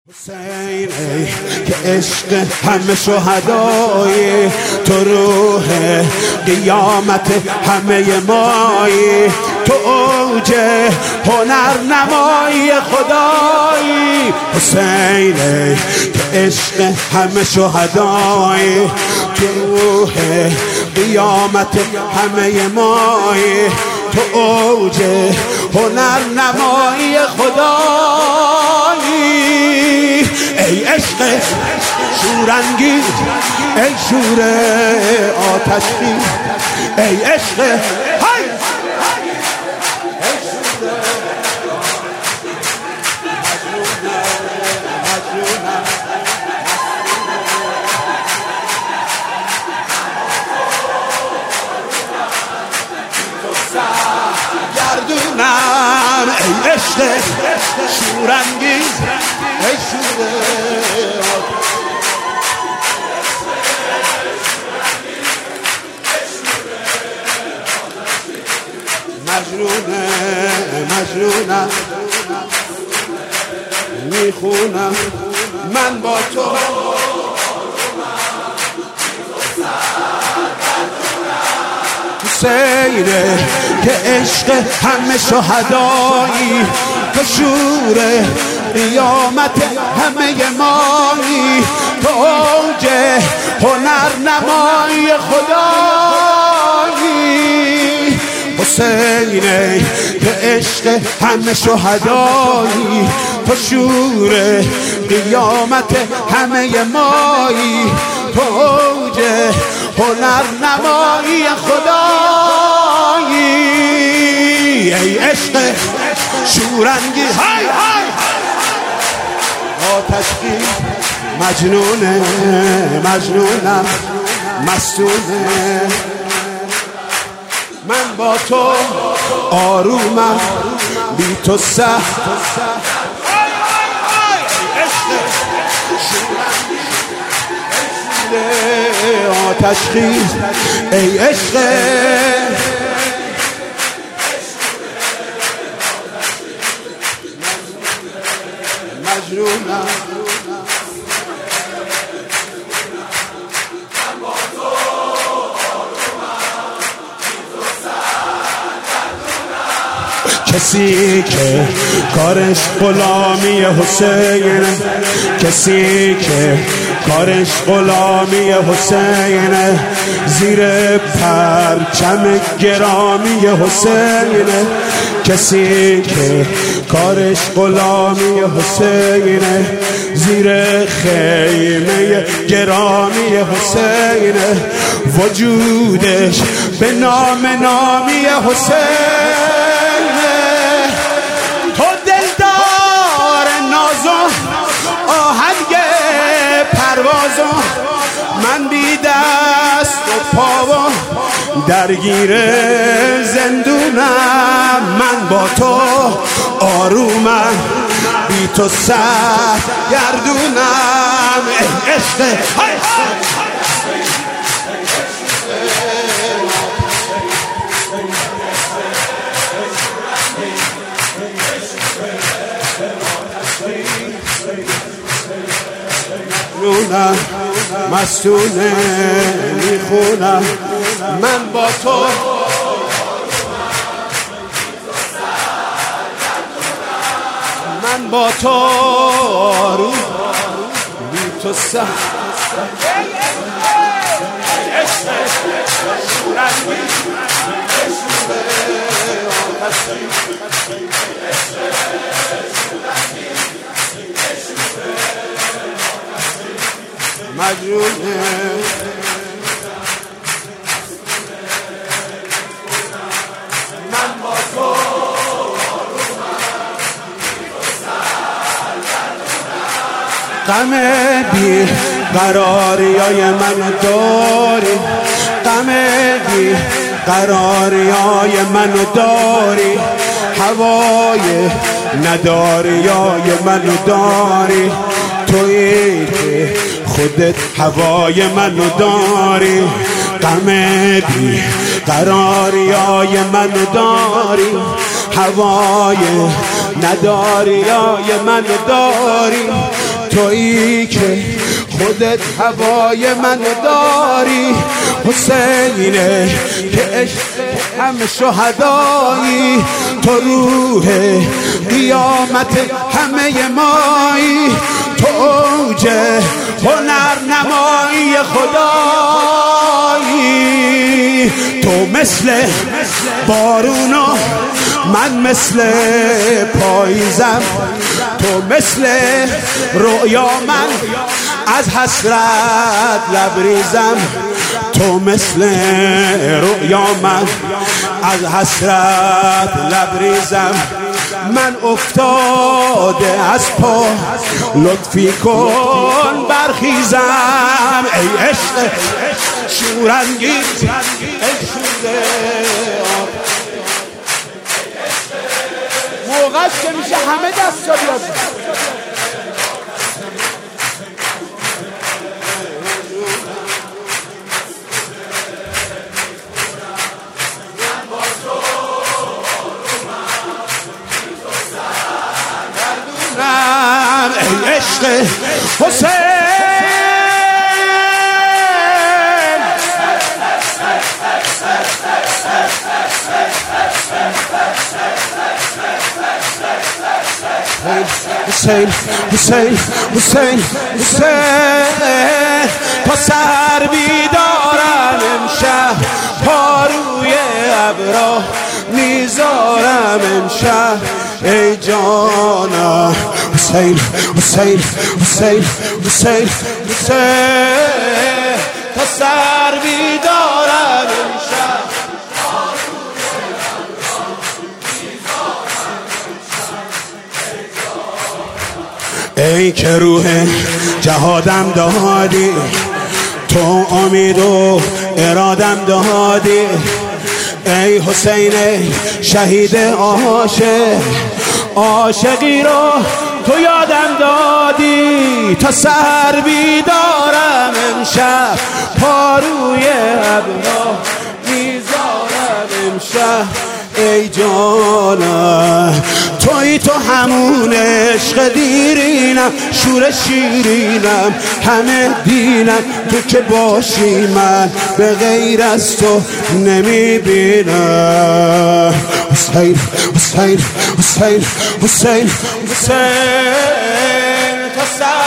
حسین ای که عشق همه شهدایی، تو روح قیامت همه مایی، تو اوج هنر نمایی خدایی. حسین ای که عشق همه شهدایی، تو روح قیامت همه مایی، تو اوج هنر نمایی خدایی. ای عشق شورانگیز، ای شور آتشخیز، ای عشق های گردونم، ای عشق شورانگیز، ای شور مجنونم میخونم من با تو. حسینه که عشق همه شهدایی، تو شور قیامت همه مایی، تو اوج هنر نمایی خدایی. حسینه که عشق همه شهدایی، تو شور قیامت همه مایی، تو اوج هنر نمایی خدایی. ای عشق شورانگیز، های های آتشخیز، مجنونم مستونه، من با تو آرومم بی تو سخت. آتشخیز، ای عشق مجنونم، کسی که کارش غلامی حسین، کسی که کارش غلامی حسین، زیر پرچم گرامی حسین، کسی که کارش غلامی حسین، زیر خیمه گرامی حسین، وجودش به نام نامی حسین. تو دلدار نازو آهنگ پروازو، من بی دست و پاو درگیر زندونم، من با تو آرومم بی تو سر گردونم. ای عشق مستونه میخونم من با تو، من با تو آروم بی تو سخت. مجنونه من با تو غم بی قراریای من داری، غم بی قراریای من داری، هوای نداریای من داری، تویی که خودت هوای منو داری، غم بی قراریای منو داری، هوای نداری یای من داری، تویی که خودت هوای من داری، حسینه که عشق همه شهدایی، تو روح قیامت همه مایی، تو اوج هنرنمایی خدایی، تو مثل بارون و من مثل پاییزم، تو مثل رؤیا من از حسرت لبریزم، تو مثل رؤیا من از حسرت لبریزم، من افتاده از پا لطفی کن برخیزم، ای عشق شورانگیز، ای شوره موقعش که میشه همه دست بیاد. ای عشق حسین، حسین حسین حسین حسین، تا سر بیدارم امشب، پاروی ابرا میذارم امشب، ای جانم حسین حسین حسین حسین حسین، تا سر بیدارم امشب، ای که روح جهادم دادی، تو امید و ارادم دادی، ای حسین شهید عاشق، عاشقی رو تو یادم دادی، تا سر بیدارم امشب، پاروی ابرا میذارم امشب، ای جانم توی تو همون عشق دیرینم، شور شیرینم همه دینم، تو که باشی من به غیر از تو نمیبینم، حسین حسین حسین حسین حسین، تا